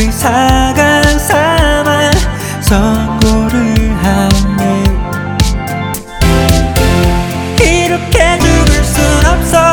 의사가 삼아 선고를 하네. 이렇게 죽을 순 없어.